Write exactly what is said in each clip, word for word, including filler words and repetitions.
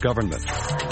government.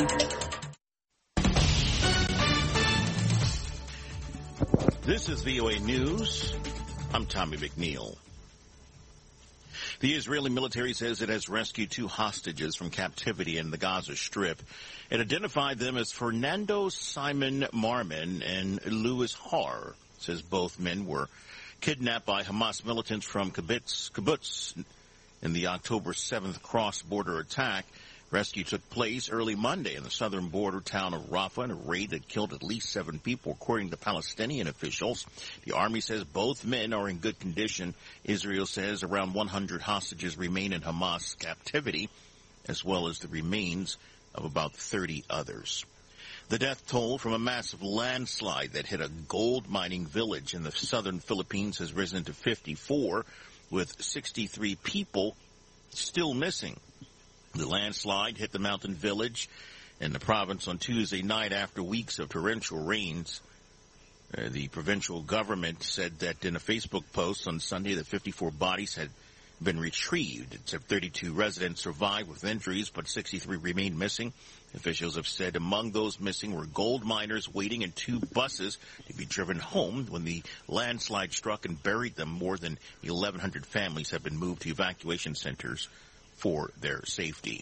This is V O A News. I'm Tommy McNeil. The Israeli military says it has rescued two hostages from captivity in the Gaza Strip. It identified them as Fernando Simon Marman and Louis Har. It says both men were kidnapped by Hamas militants from kibbutz, kibbutz in the October seventh cross-border attack. Rescue took place early Monday in the southern border town of Rafah in a raid that killed at least seven people, according to Palestinian officials. The army says both men are in good condition. Israel says around one hundred hostages remain in Hamas captivity, as well as the remains of about thirty others. The death toll from a massive landslide that hit a gold mining village in the southern Philippines has risen to fifty-four, with sixty-three people still missing. The landslide hit the mountain village in the province on Tuesday night after weeks of torrential rains. Uh, the provincial government said that in a Facebook post on Sunday that fifty-four bodies had been retrieved. It said thirty-two residents survived with injuries, but sixty-three remained missing. Officials have said among those missing were gold miners waiting in two buses to be driven home when the landslide struck and buried them. More than eleven hundred families have been moved to evacuation centers for their safety.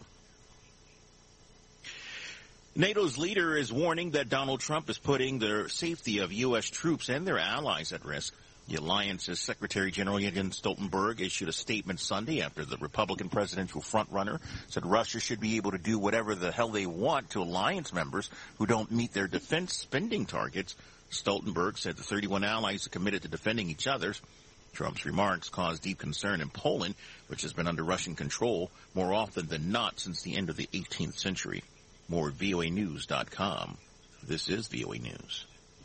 NATO's leader is warning that Donald Trump is putting the safety of U S troops and their allies at risk. The alliance's Secretary General Jens Stoltenberg issued a statement Sunday after the Republican presidential frontrunner said Russia should be able to do whatever the hell they want to alliance members who don't meet their defense spending targets. Stoltenberg said the thirty-one allies are committed to defending each other's. Trump's remarks caused deep concern in Poland, which has been under Russian control more often than not since the end of the eighteenth century. More at V O A news dot com. This is V O A News.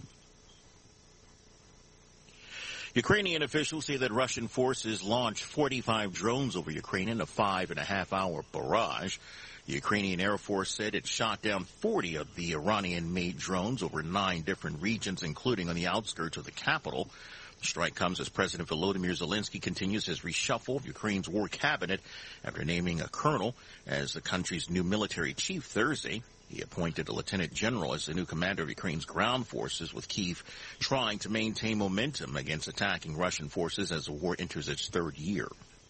Ukrainian officials say that Russian forces launched forty-five drones over Ukraine in a five and a half hour barrage. The Ukrainian Air Force said it shot down forty of the Iranian-made drones over nine different regions, including on the outskirts of the capital. The strike comes as President Volodymyr Zelensky continues his reshuffle of Ukraine's war cabinet after naming a colonel as the country's new military chief Thursday. He appointed a lieutenant general as the new commander of Ukraine's ground forces, with Kyiv trying to maintain momentum against attacking Russian forces as the war enters its third year.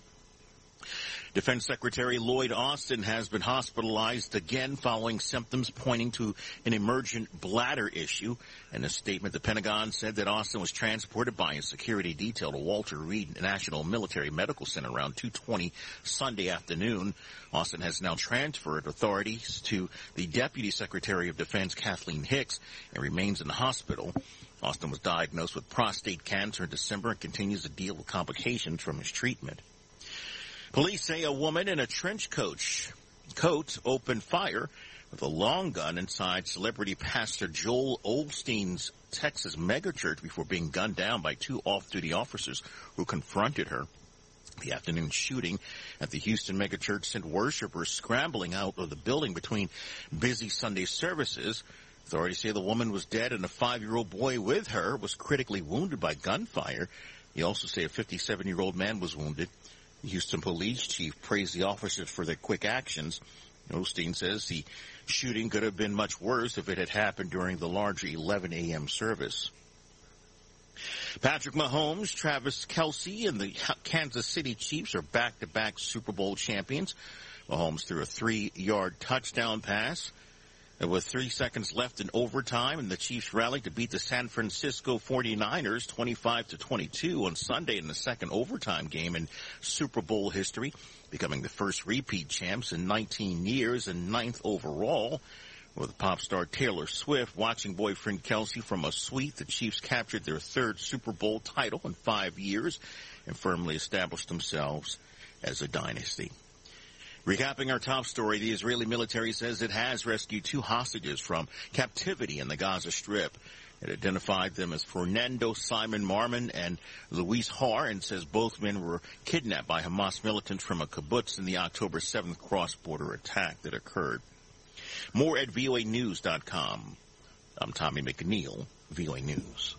Defense Secretary Lloyd Austin has been hospitalized again following symptoms pointing to an emergent bladder issue. In a statement, the Pentagon said that Austin was transported by a security detail to Walter Reed National Military Medical Center around two twenty Sunday afternoon. Austin has now transferred authorities to the Deputy Secretary of Defense, Kathleen Hicks, and remains in the hospital. Austin was diagnosed with prostate cancer in December and continues to deal with complications from his treatment. Police say a woman in a trench coat, coat opened fire with a long gun inside celebrity pastor Joel Osteen's Texas megachurch before being gunned down by two off-duty officers who confronted her. The afternoon shooting at the Houston megachurch sent worshipers scrambling out of the building between busy Sunday services. Authorities say the woman was dead and a five-year-old boy with her was critically wounded by gunfire. They also say a fifty-seven-year-old man was wounded. The Houston police chief praised the officers for their quick actions. Osteen says the shooting could have been much worse if it had happened during the larger eleven a.m. service. Patrick Mahomes, Travis Kelce, and the Kansas City Chiefs are back-to-back Super Bowl champions. Mahomes threw a three-yard touchdown pass. With three seconds left in overtime, and the Chiefs rallied to beat the San Francisco forty-niners twenty-five to twenty-two on Sunday in the second overtime game in Super Bowl history, becoming the first repeat champs in nineteen years and ninth overall. With pop star Taylor Swift watching boyfriend Kelce from a suite, the Chiefs captured their third Super Bowl title in five years and firmly established themselves as a dynasty. Recapping our top story, the Israeli military says it has rescued two hostages from captivity in the Gaza Strip. It identified them as Fernando Simon Marman and Luis Har and says both men were kidnapped by Hamas militants from a kibbutz in the October seventh cross-border attack that occurred. More at V O A news dot com. I'm Tommy McNeil, V O A News.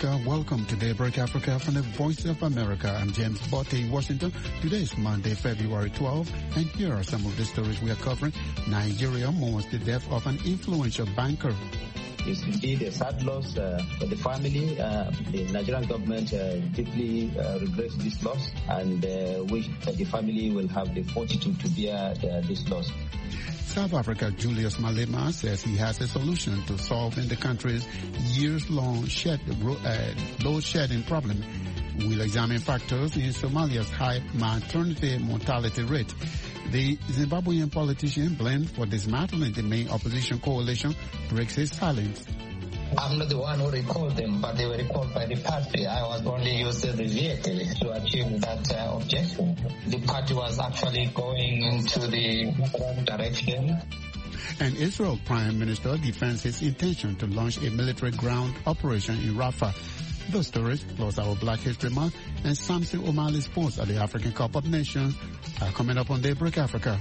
Africa. Welcome to Daybreak Africa from the Voice of America. I'm James Botte in Washington. Today is Monday, February twelfth, and here are some of the stories we are covering. Nigeria mourns the death of an influential banker. It's indeed a sad loss uh, for the family. Uh, the Nigerian government uh, deeply uh, regrets this loss and uh, wish that the family will have the fortitude to bear uh, this loss. South Africa Julius Malema says he has a solution to solving the country's years-long shed, uh, load shedding problem. We'll examine factors in Somalia's high maternity mortality rate. The Zimbabwean politician blamed for dismantling the main opposition coalition breaks his silence. I'm not the one who recalled them, but they were recalled by the party. I was only used as the vehicle to achieve that uh, objective. The party was actually going into the wrong direction. And Israel Prime Minister defends his intention to launch a military ground operation in Rafah. Those stories, plus our Black History Month and Samson O'Malley's post at the African Cup of Nations are coming up on Daybreak Africa.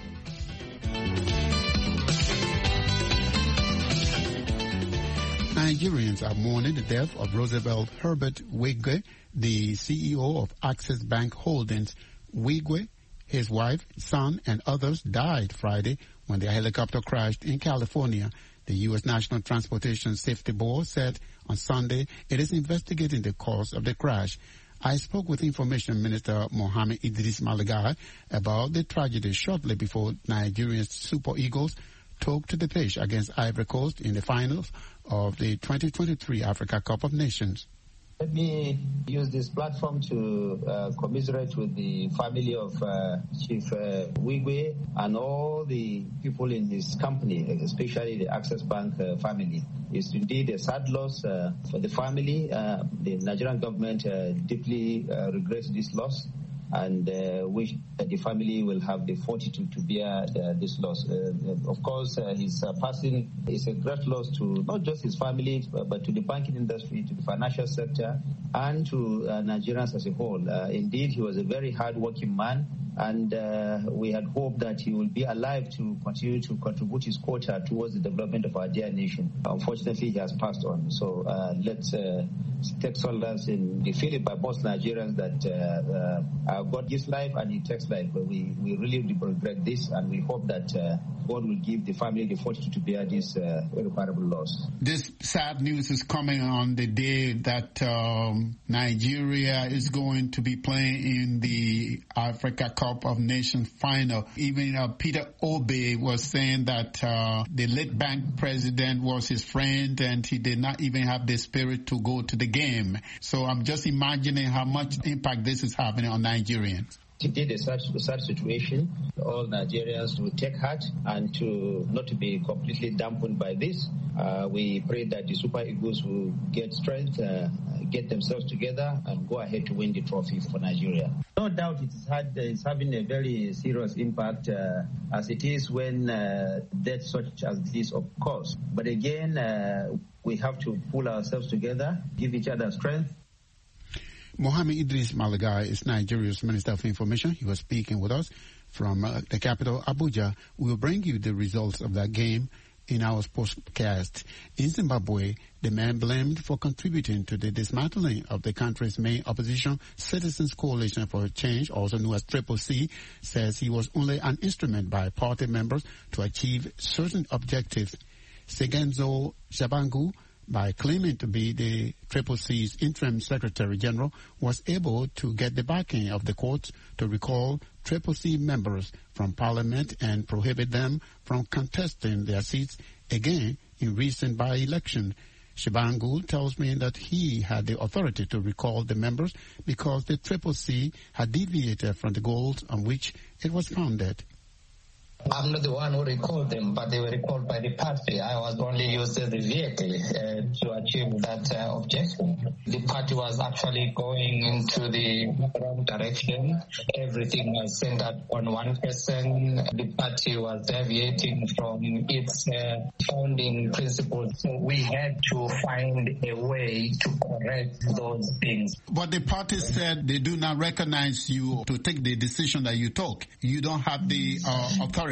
Nigerians are mourning the death of Roosevelt Herbert Wigwe, the C E O of Access Bank Holdings. Wigwe, his wife, son, and others died Friday when their helicopter crashed in California. The U S National Transportation Safety Board said on Sunday it is investigating the cause of the crash. I spoke with Information Minister Mohammed Idris Malagai about the tragedy shortly before Nigerian Super Eagles took to the pitch against Ivory Coast in the finals of the twenty twenty-three Africa Cup of Nations. Let me use this platform to uh, commiserate with the family of uh, Chief uh, Wigwe and all the people in his company, especially the Access Bank uh, family. It's indeed a sad loss uh, for the family. Uh, the Nigerian government uh, deeply uh, regrets this loss and uh, wish that the family will have the fortitude to bear uh, this loss. Uh, of course, uh, his uh, passing is a great loss to not just his family, but to the banking industry, to the financial sector, and to uh, Nigerians as a whole. Uh, indeed, he was a very hard-working man, and uh, we had hoped that he will be alive to continue to contribute his quota towards the development of our dear nation. Unfortunately, he has passed on. So uh, let's uh, take solace in the feeling by most Nigerians that uh, uh, God gives life and he takes life. But we, we really regret this, and we hope that uh, God will give the family the fortitude to bear this uh, irreparable loss. This sad news is coming on the day that um, Nigeria is going to be playing in the Africa Cup of Nations final. Even uh, Peter Obi was saying that uh, the late bank president was his friend and he did not even have the spirit to go to the game. So I'm just imagining how much impact this is having on Nigerians. Indeed, a sad, a sad situation. All Nigerians will take heart and to not to be completely dampened by this. Uh, we pray that the Super Eagles will get strength, uh, get themselves together, and go ahead to win the trophy for Nigeria. No doubt it's, had, it's having a very serious impact, uh, as it is when uh, death such as this occurs. But again, uh, we have to pull ourselves together, give each other strength. Mohammed Idris Malagai is Nigeria's Minister of Information. He was speaking with us from uh, the capital, Abuja. We will bring you the results of that game in our podcast. In Zimbabwe, the man blamed for contributing to the dismantling of the country's main opposition, Citizens Coalition for Change, also known as Triple C, says he was only an instrument by party members to achieve certain objectives. Segenzo Shabangu, by claiming to be the Triple C's interim Secretary General, was able to get the backing of the courts to recall Triple C members from Parliament and prohibit them from contesting their seats again in recent by-election. Shabangu tells me that he had the authority to recall the members because the Triple C had deviated from the goals on which it was founded. I'm not the one who recalled them, but they were recalled by the party. I was only used as the vehicle uh, to achieve that uh, objective. The party was actually going into the wrong direction. Everything was centered on one person. The party was deviating from its uh, founding principles. So we had to find a way to correct those things. But the party said they do not recognize you to take the decision that you took. You don't have the uh, authority.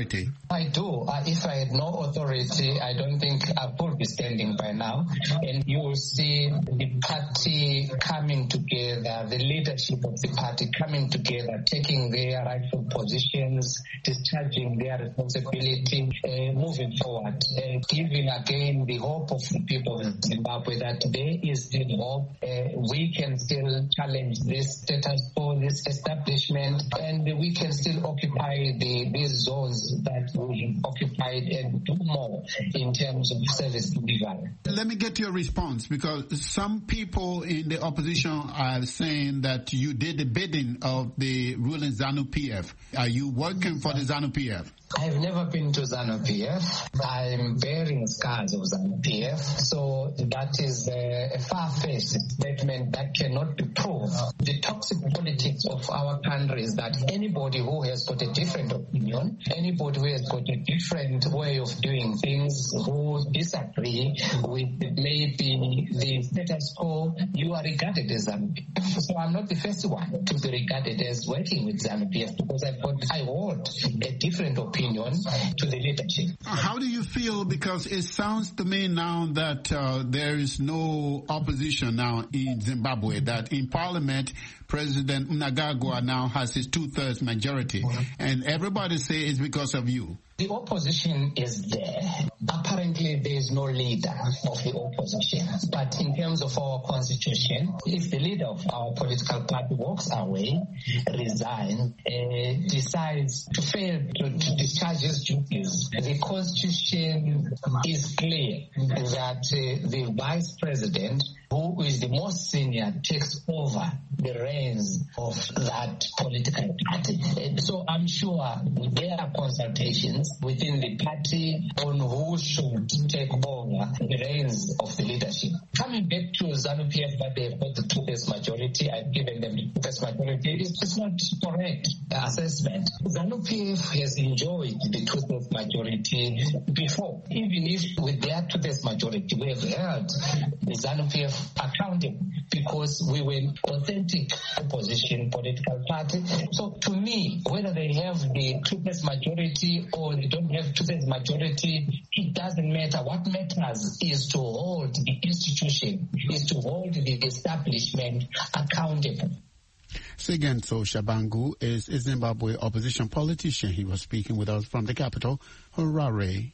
majority? I do. Uh, if I had no authority, I don't think I would be standing by now. And you will see the party coming together, the leadership of the party coming together, taking their rightful positions, discharging their responsibility, uh, moving forward, uh, giving again the hope of the people of Zimbabwe that there is still hope. Uh, we can still challenge this status quo, this establishment, and we can still occupy the these zones that we occupied and do more in terms of service delivery. Let me get your response, because some people in the opposition are saying that you did the bidding of the ruling ZANU P F. Are you working for the ZANU P F? I've never been to ZANU P F. I'm bearing scars of ZANU P F, so that is a, a far-fetched statement that cannot be proved. The toxic politics of our country is that anybody who has got a different opinion, anybody who has got a different way of doing things, who disagree with maybe the status quo, you are regarded as ZANU P F. So I'm not the first one to be regarded as working with ZANU P F, because I've got, I hold a different opinion to the leadership. How do you feel? Because it sounds to me now that uh, there is no opposition now in Zimbabwe, that in parliament, President Mnangagwa now has his two-thirds majority, mm-hmm. and everybody say it's because of you. The opposition is there. Apparently, there is no leader of the opposition. But in terms of our constitution, if the leader of our political party walks away, resigns, uh, decides to fail to, to discharge his duties, the constitution is clear that uh, the vice president, who is the most senior, takes over the reins of that political party. And so I'm sure there are consultations within the party on who should take over the reins of the leadership. Coming back to ZANU P F, that they've got the two-thirds majority, I've given them the two-thirds majority, it's just not correct assessment. ZANU P F has enjoyed the two-thirds majority before. Even if with their two-thirds majority, we have held the ZANU P F accountable because we were an authentic opposition political party. So to me, whether they have the two-thirds majority or they don't have two-thirds majority, it doesn't matter. What matters is to hold the institution, is to hold the establishment accountable. Sigenso Shabangu is a Zimbabwe opposition politician. He was speaking with us from the capital, Harare.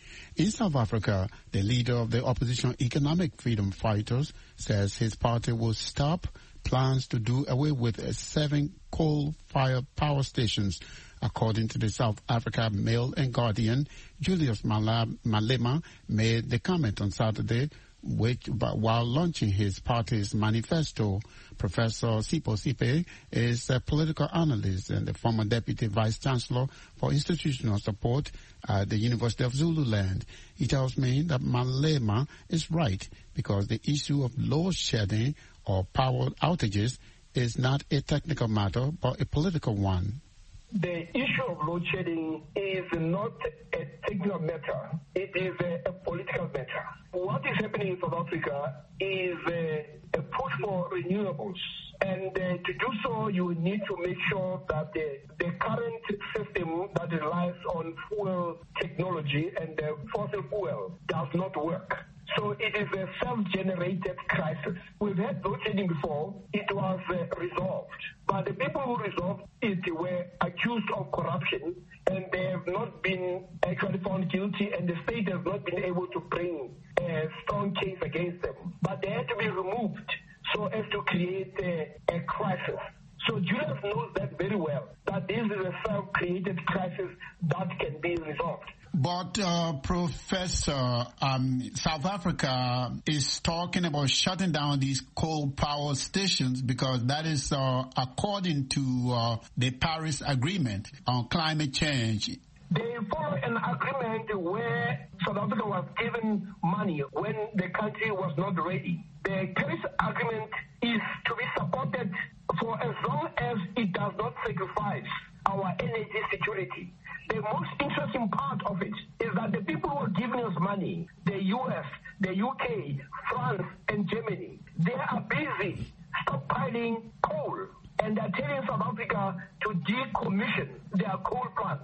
In South Africa, the leader of the opposition Economic Freedom Fighters says his party will stop plans to do away with seven coal-fired power stations. According to the South Africa Mail and Guardian, Julius Malema made the comment on Saturday which, while launching his party's manifesto. Professor Sipho Sipe is a political analyst and the former deputy vice chancellor for institutional support at the University of Zululand. He tells me that Malema is right because the issue of load shedding or power outages is not a technical matter but a political one. The issue of load shedding is not a technical matter. It is a, a political matter. What is happening in South Africa is a, a push for renewables. And uh, to do so, you need to make sure that the, the current system that relies on fuel technology and the fossil fuel does not work. So it is a self-generated crisis. We've had load shedding before. It was uh, resolved. But the people who resolved it were accused of corruption, and they have not been actually found guilty, and the state has not been able to bring a strong case against them. But they had to be removed so as to create a, a crisis. So Julius knows that very well, that this is a self-created crisis that can be resolved. But, uh, Professor, um, South Africa is talking about shutting down these coal power stations because that is uh, according to uh, the Paris Agreement on climate change. They follow an agreement where South Africa was given money when the country was not ready. The Paris Agreement is to be supported for as long as it does not sacrifice our energy security. The most interesting part of it is that the people who are giving us money, the U S, the U K, France, and Germany, they are busy stockpiling coal, and they're telling South Africa to decommission their coal plants.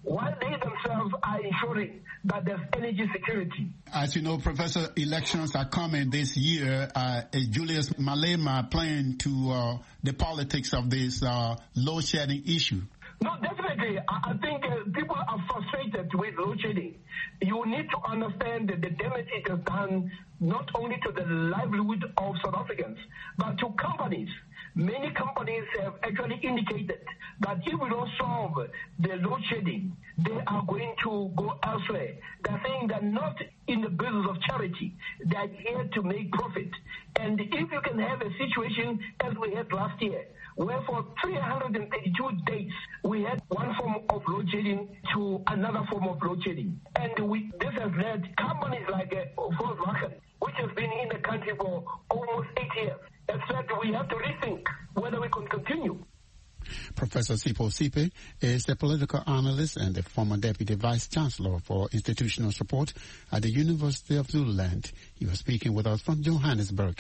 while they themselves are ensuring that there's energy security. As you know, Professor, elections are coming this year. Uh, Julius Malema playing to uh, the politics of this uh, load shedding issue. No, definitely. I, I think uh, people are frustrated with load shedding. You need to understand that the damage it has done not only to the livelihood of South Africans, but to companies. Many companies have actually indicated that if we don't solve the load shedding, they are going to go elsewhere. They're saying they're not in the business of charity. They're here to make profit. And if you can have a situation as we had last year, where for three hundred thirty-two days we had one form of load shedding to another form of load shedding. And we, this has led companies like uh, Volkswagen, which has been in the country for almost eight years, and said we have to rethink whether we can continue. Professor Sipho Sipe is a political analyst and the former Deputy Vice Chancellor for Institutional Support at the University of Zululand. He was speaking with us from Johannesburg.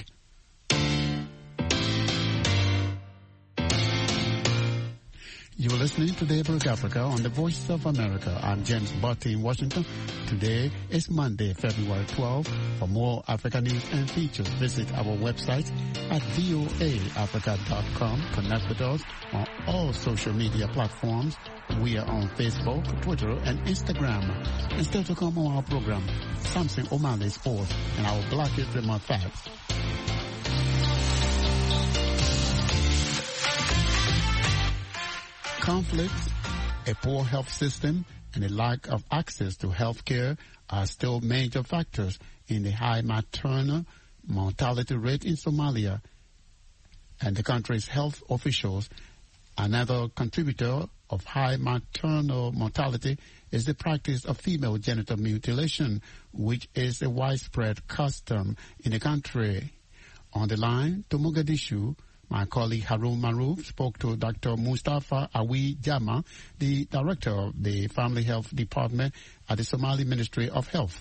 You are listening to Daybreak Africa on the Voice of America. I'm James Botti in Washington. Today is Monday, February twelfth. For more Africa news and features, visit our website at voa africa dot com. Connect with us on all social media platforms. We are on Facebook, Twitter, and Instagram. And still to come on our program, Samson O'Malley Sports and our Black History Month facts. Conflicts, a poor health system, and a lack of access to health care are still major factors in the high maternal mortality rate in Somalia. And the country's health officials, another contributor of high maternal mortality is the practice of female genital mutilation, which is a widespread custom in the country. On the line to Mogadishu, my colleague Harun Maruf spoke to Doctor Mustafa Awi Jama, the director of the Family Health Department at the Somali Ministry of Health.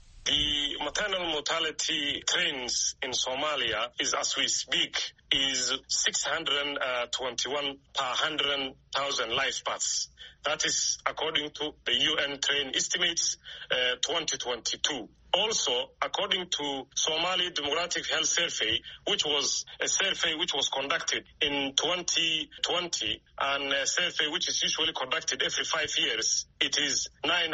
The maternal mortality trends in Somalia is, as we speak, is six hundred twenty-one per one hundred thousand life paths. That is according to the U N train estimates uh, twenty twenty-two. Also, according to Somali Demographic Health Survey, which was a survey which was conducted in twenty twenty, and a survey which is usually conducted every five years, it is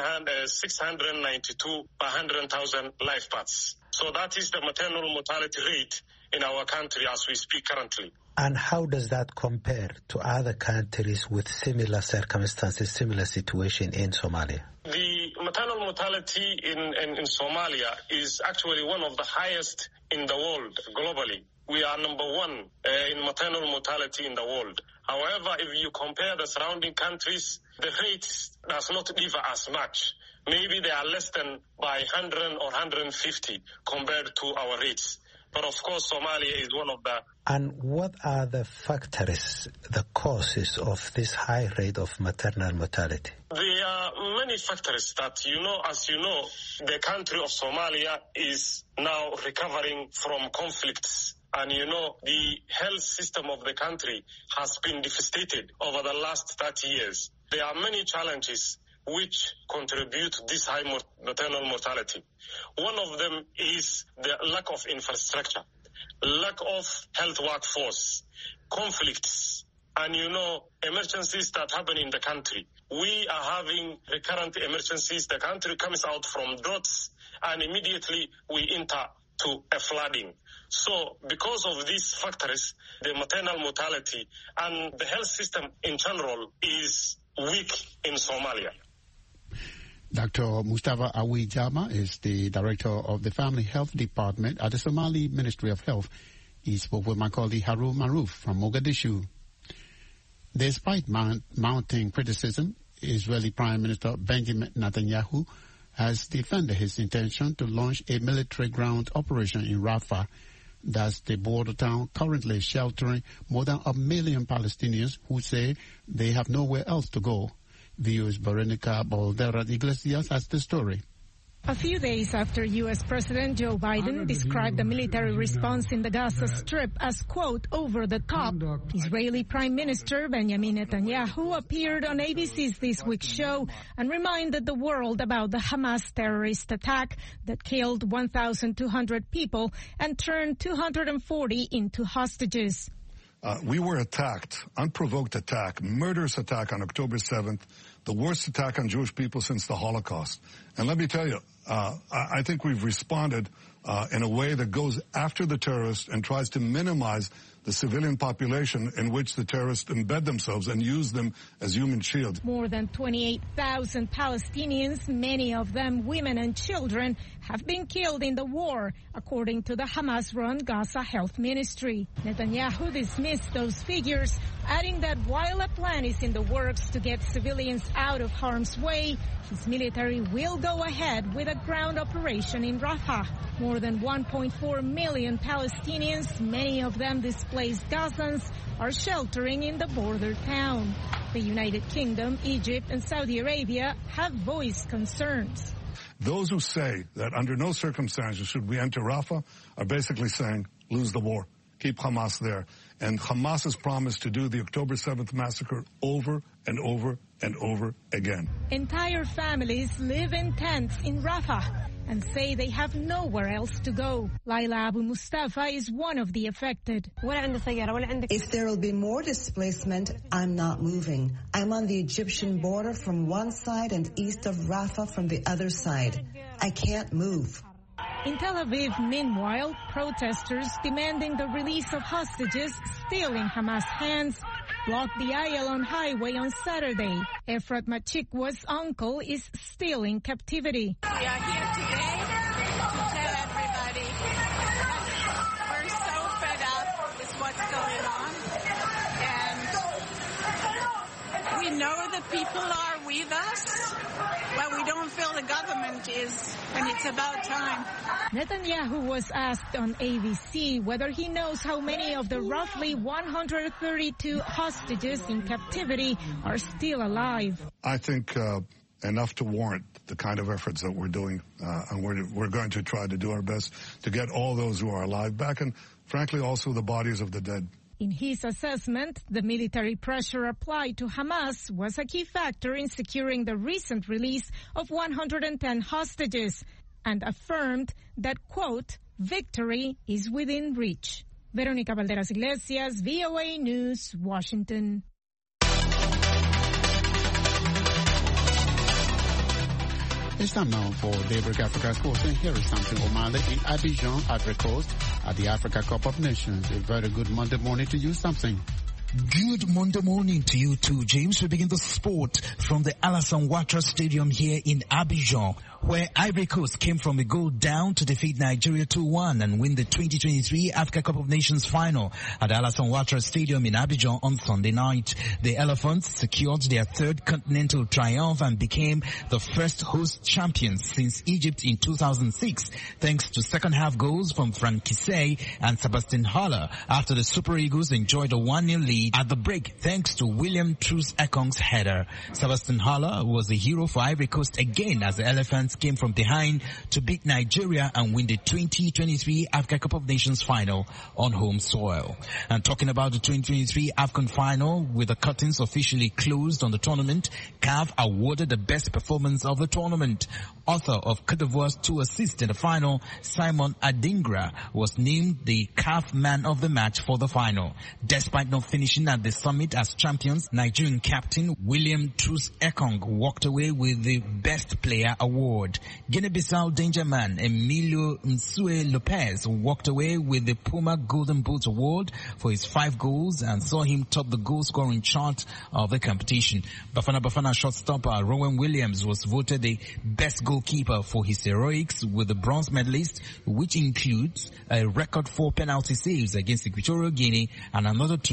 six hundred ninety-two per one hundred thousand life paths. So that is the maternal mortality rate in our country as we speak currently. And how does that compare to other countries with similar circumstances, similar situation in Somalia? The maternal mortality in, in, in Somalia is actually one of the highest in the world globally. We are number one uh, in maternal mortality in the world. However, if you compare the surrounding countries, the rate does not differ as much. Maybe they are less than by one hundred or one hundred fifty compared to our rates. But of course, Somalia is one of the... And what are the factors, the causes of this high rate of maternal mortality? There are many factors that, you know, as you know, the country of Somalia is now recovering from conflicts. And, you know, the health system of the country has been devastated over the last thirty years. There are many challenges which contribute to this high maternal mortality. One of them is the lack of infrastructure, lack of health workforce, conflicts, and, you know, emergencies that happen in the country. We are having recurrent emergencies. The country comes out from droughts, and immediately we enter to a flooding. So because of these factors, the maternal mortality and the health system in general is weak in Somalia. Doctor Mustafa Awi Jama is the director of the Family Health Department at the Somali Ministry of Health. He spoke with my colleague Harun Maruf from Mogadishu. Despite mount, mounting criticism, Israeli Prime Minister Benjamin Netanyahu has defended his intention to launch a military ground operation in Rafah. That's the border town currently sheltering more than a million Palestinians who say they have nowhere else to go. V O's Veronica Balderas Iglesias has the story. A few days after U S President Joe Biden described the military response in the Gaza Strip as, quote, over the top, Israeli Prime Minister Benjamin Netanyahu appeared on A B C's This Week show and reminded the world about the Hamas terrorist attack that killed one thousand two hundred people and turned two hundred forty into hostages. Uh, we were attacked, unprovoked attack, murderous attack on October seventh, the worst attack on Jewish people since the Holocaust. And let me tell you, uh, I, I think we've responded uh, in a way that goes after the terrorists and tries to minimize the civilian population in which the terrorists embed themselves and use them as human shields. More than twenty-eight thousand Palestinians, many of them women and children, have been killed in the war, according to the Hamas-run Gaza Health Ministry. Netanyahu dismissed those figures, adding that while a plan is in the works to get civilians out of harm's way, his military will go ahead with a ground operation in Rafah. More than one point four million Palestinians, many of them displaced Gazans, are sheltering in the border town. The United Kingdom, Egypt, and Saudi Arabia have voiced concerns. Those who say that under no circumstances should we enter Rafah are basically saying, lose the war, keep Hamas there. And Hamas has promised to do the October seventh massacre over and over and over again. Entire families live in tents in Rafah and say they have nowhere else to go. Laila Abu Mustafa is one of the affected. If there will be more displacement, I'm not moving. I'm on the Egyptian border from one side and east of Rafah from the other side. I can't move. In Tel Aviv, meanwhile, protesters demanding the release of hostages still in Hamas' hands blocked the Ayalon highway on Saturday. Efrat Machikwa's uncle is still in captivity. We are here today to tell everybody that we're so fed up with what's going on. And we know that people are with us, but we don't feel the government is, and it's about time. Netanyahu was asked on A B C whether he knows how many of the roughly one hundred thirty-two hostages in captivity are still alive. I think uh, enough to warrant the kind of efforts that we're doing, uh, and we're, we're going to try to do our best to get all those who are alive back, and frankly also the bodies of the dead. In his assessment, the military pressure applied to Hamas was a key factor in securing the recent release of one hundred ten hostages, and affirmed that, quote, victory is within reach. Verónica Valderas Iglesias, V O A News, Washington. It's time now for Daybreak Africa Sports, and here is Samson O'Malley in Abidjan, Ivory Coast, at the Africa Cup of Nations. A very good Monday morning to you, Samson. Good Monday morning to you too, James. We begin the sport from the Alassane Ouattara Stadium here in Abidjan, where Ivory Coast came from a goal down to defeat Nigeria two one and win the twenty twenty-three Africa Cup of Nations final at the Alassane Ouattara Stadium in Abidjan on Sunday night. The Elephants secured their third continental triumph and became the first host champions since Egypt in two thousand six, thanks to second-half goals from Franck Kissé and Sebastien Haller after the Super Eagles enjoyed a one nil lead at the break thanks to William Truss-Ekong's header. Sebastien Haller was the hero for Ivory Coast again as the Elephants came from behind to beat Nigeria and win the twenty twenty-three Africa Cup of Nations final on home soil. And talking about the twenty twenty-three AFCON final, with the curtains officially closed on the tournament, C A F awarded the best performance of the tournament. Author of Côte d'Ivoire's two assists in the final, Simon Adingra, was named the C A F Man of the Match for the final. Despite not finishing at the summit as champions, Nigerian captain William Truss-Ekong walked away with the Best Player award. Guinea-Bissau danger man Emilio Nsue Lopez walked away with the Puma Golden Boot award for his five goals and saw him top the goal-scoring chart of the competition. Bafana Bafana shortstopper Rowan Williams was voted the best goalkeeper for his heroics with the bronze medalist, which includes a record four penalty saves against Equatorial Guinea and another two against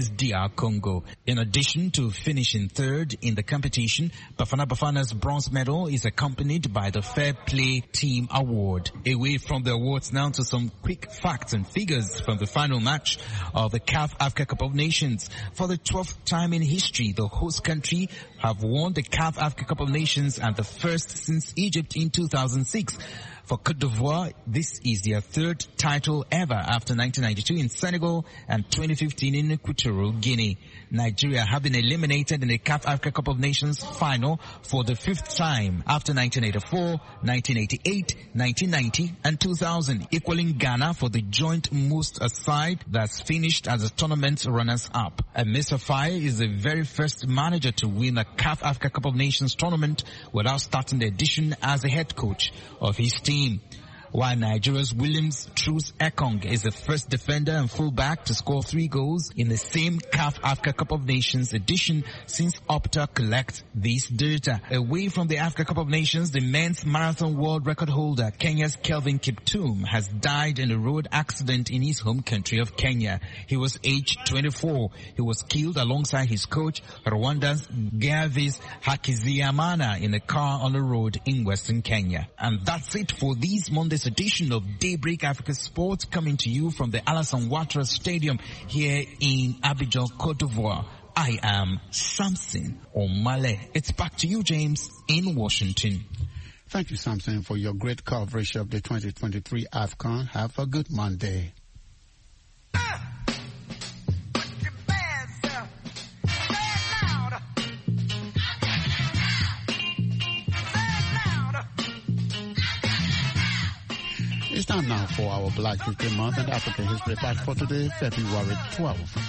against D R Congo. In addition to finishing third in the competition, Bafana Bafana's bronze medal is accompanied by the Fair Play Team Award. Away from the awards now to some quick facts and figures from the final match of the C A F Africa Cup of Nations. For the twelfth time in history, the host country have won the C A F Africa Cup of Nations, and the first since Egypt in two thousand six. For Côte d'Ivoire, this is their third title ever after nineteen ninety-two in Senegal and twenty fifteen in Equatorial Guinea. Nigeria have been eliminated in the C A F Africa Cup of Nations final for the fifth time after nineteen eighty-four, nineteen eighty-eight, nineteen ninety and two thousand, equaling Ghana for the joint most side that's finished as a tournament runners-up. And Mister Faye is the very first manager to win a C A F Africa Cup of Nations tournament without starting the edition as the head coach of his team. While Nigeria's Williams Truce Ekong is the first defender and fullback to score three goals in the same C A F Africa Cup of Nations edition since Opta collects this data. Away from the Africa Cup of Nations, the men's marathon world record holder Kenya's Kelvin Kiptum has died in a road accident in his home country of Kenya. He was aged twenty-four. He was killed alongside his coach, Rwanda's Gervais Hakizimana, in a car on the road in western Kenya. And that's it for this Monday's edition of Daybreak Africa Sports, coming to you from the Alassane Ouattara Stadium here in Abidjan, Côte d'Ivoire. I am Samson Omale. It's back to you, James, in Washington. Thank you, Samson, for your great coverage of the twenty twenty-three AFCON. Have a good Monday. It's time now for our Black History Month and African History Fact for today, February twelfth.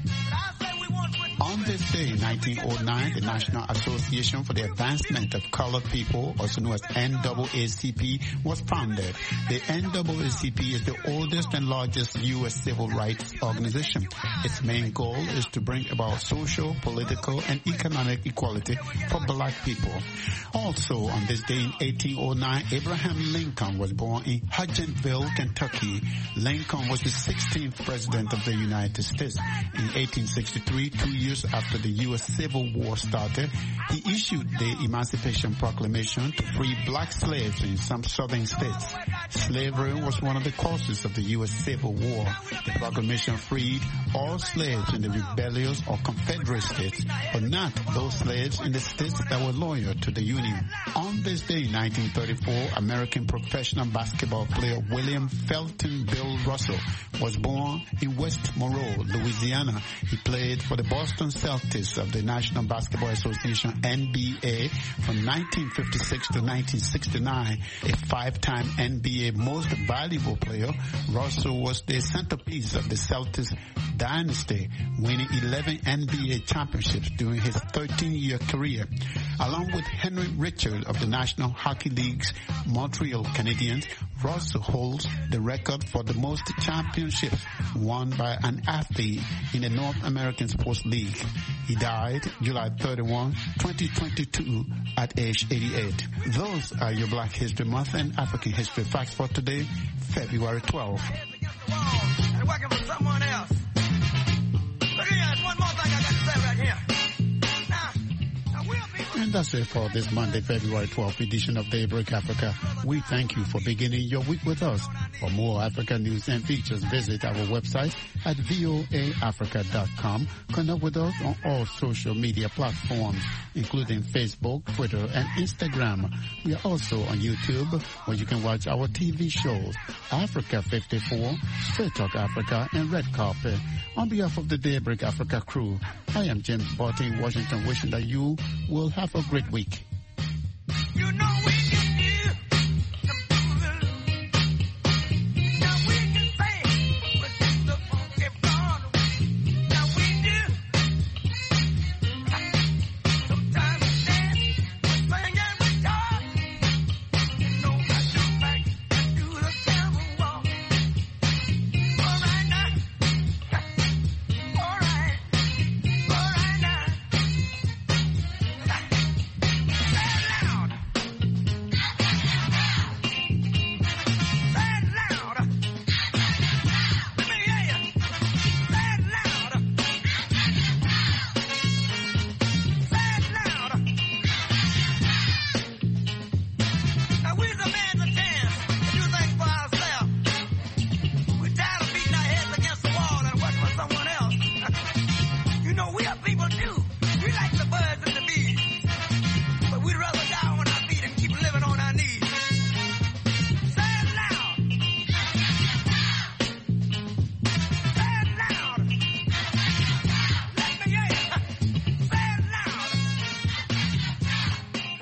On this day in nineteen oh nine, the National Association for the Advancement of Colored People, also known as N double A C P, was founded. The N double A C P is the oldest and largest U S civil rights organization. Its main goal is to bring about social, political, and economic equality for black people. Also on this day in eighteen oh nine, Abraham Lincoln was born in Hutchinville, Kentucky. Lincoln was the sixteenth president of the United States. In eighteen sixty-three, two years after the U S Civil War started, he issued the Emancipation Proclamation to free black slaves in some southern states. Slavery was one of the causes of the U S Civil War. The proclamation freed all slaves in the rebellious or Confederate states, but not those slaves in the states that were loyal to the Union. On this day in nineteen thirty-four, American professional basketball player William Felton Bill Russell was born in West Monroe, Louisiana. He played for the Boston Celtics of the National Basketball Association, N B A, from nineteen fifty-six to nineteen sixty-nine. A five-time N B A Most Valuable Player, Russell was the centerpiece of the Celtics dynasty, winning eleven N B A championships during his thirteen-year career. Along with Henry Richard of the National Hockey League's Montreal Canadiens, Russell holds the record for the most championships won by an athlete in the North American Sports League. He died July thirty-first, twenty twenty-two at age eighty-eight. Those are your Black History Month and African History Facts for today, February twelfth. And working for someone else. Look here, one more thing I got to say right here. And that's it for this Monday, February twelfth edition of Daybreak Africa. We thank you for beginning your week with us. For more African news and features, visit our website at voa africa dot com. Connect with us on all social media platforms, including Facebook, Twitter, and Instagram. We are also on YouTube, where you can watch our T V shows, Africa fifty-four, Straight Talk Africa, and Red Carpet. On behalf of the Daybreak Africa crew, I am James Barty in Washington, wishing that you will have a great week.